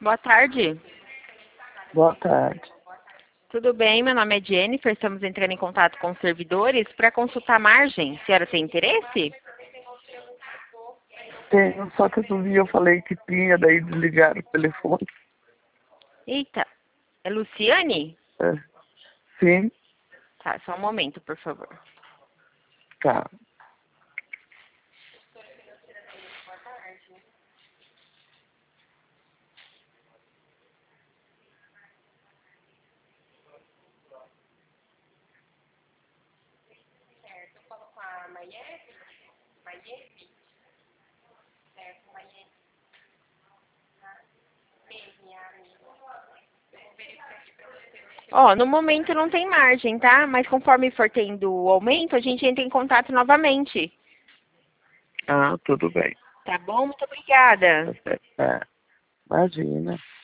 Boa tarde. Boa tarde. Tudo bem? Meu nome é Jennifer. Estamos entrando em contato com os servidores para consultar a margem. A senhora tem interesse? Tenho, só que outro dia eu falei que tinha, daí desligaram o telefone. Eita, é Luciane? É. Sim, Tá, só um momento, por favor. tá. Ó, no momento não tem margem, tá? Mas conforme for tendo o aumento, a gente entra em contato novamente. Ah, tudo bem. Tá bom? Muito obrigada. É, imagina.